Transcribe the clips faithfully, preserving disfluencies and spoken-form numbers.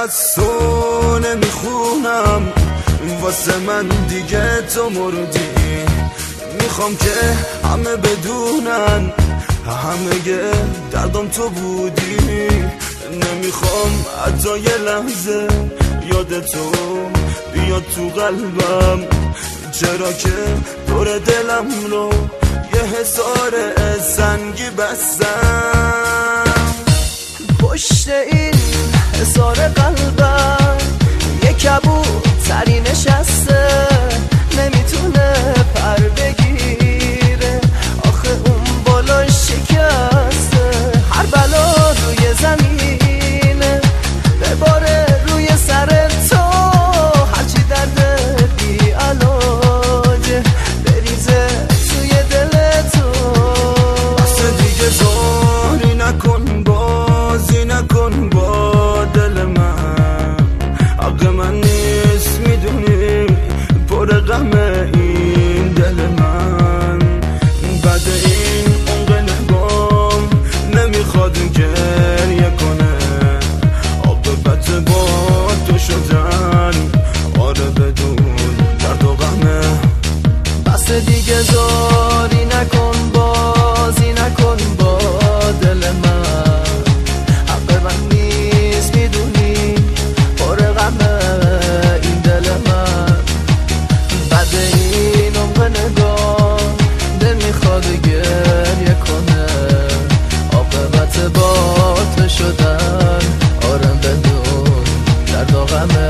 از تو نمیخونم، واسه من دیگه تو مردی. میخوام که همه بدونن همه دردم تو بودی. نمیخوام حتی یه لحظه یاد تو بیاد تو قلبم، چرا که دور دلم رو یه حصار سنگی بستم. پشت این حصار قلبم یه کبوتری نشسته، نمیتونه پر بگیره، آخه اون بالا شکسته. هر بلا روی زمینه بباره روی سر تو، هرچی درد بی علاجه بریزه توی دل تو. بس دیگه زاری نکن، بازی نکن با دل من، حق من نیست میدونی، پر غمه این دل من. بعد این عمق نگام نمیخواد گریه کنه، عاقبت با تو شدن آره بدون درد و غمه. بس دیگه زاری نکن، بازی نکن با دل من، حق من نیست میدونی، پر غمه این دل من. بعد این عمق نگاه دل میخواد گریه کنه، عاقبت با تو شدن آرم بدون درد و غمه.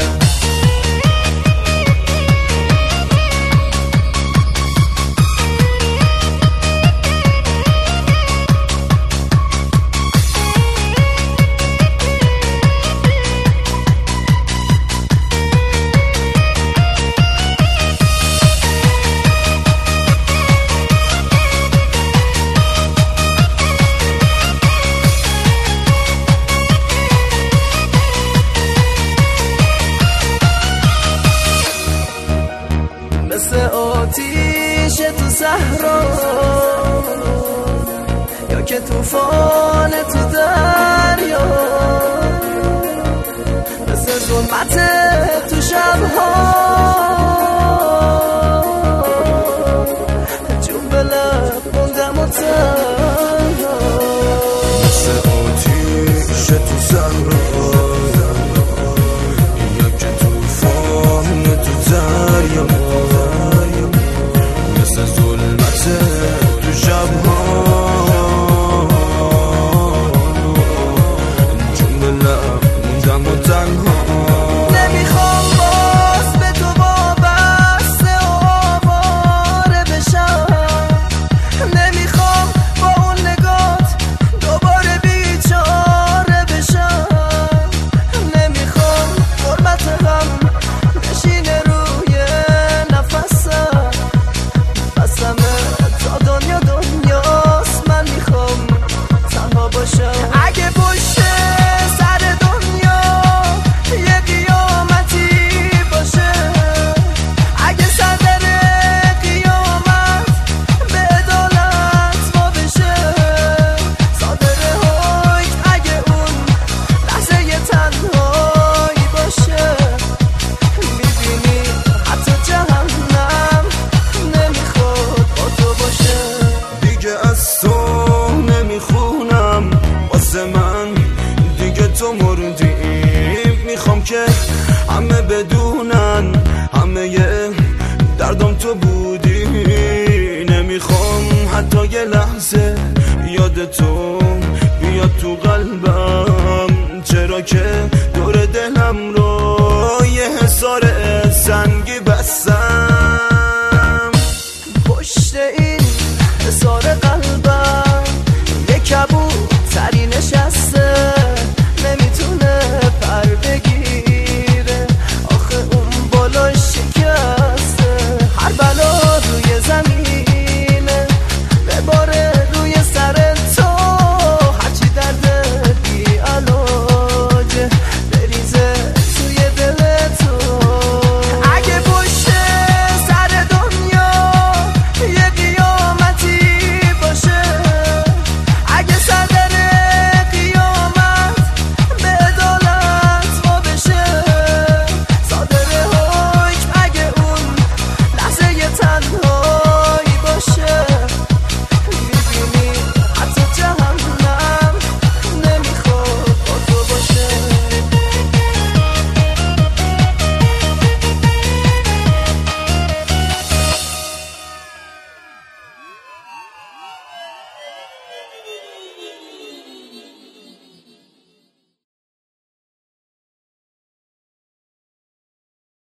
مثل آتیش تو صحرا یا که طوفان تو دریا، مثل ظلمت تو شبها جون به لب موندم و تنها. مثل آتیش تو صحرا یا که طوفان تو دریا، تو شبها جون به لب موندم و تنها. نمیخوام باز به تو وابسته و آواره بشم، نمیخوام با اون نگات دوباره بیچاره بشم، نمیخوام غربت غم بشینه روی نفسم. بسمه تا دنیا دنیاست، من میخوام تنها باشم. اگه پشت سر دنیا یه قیامتی باشه، اگه صدر قیامت به عدالت ما بشه، صادر حکم اگه اون لحظه یه تنهایی باشه، میبینی حتی جهنم نمیخواد با تو باشه. دیگه از تو نمیخونم، واسه من دیگه تو مردی. میخوام که همه بدونن همه دردم تو بودی. نمیخوام حتی یه لحظه یاد تو بیاد تو قلبم،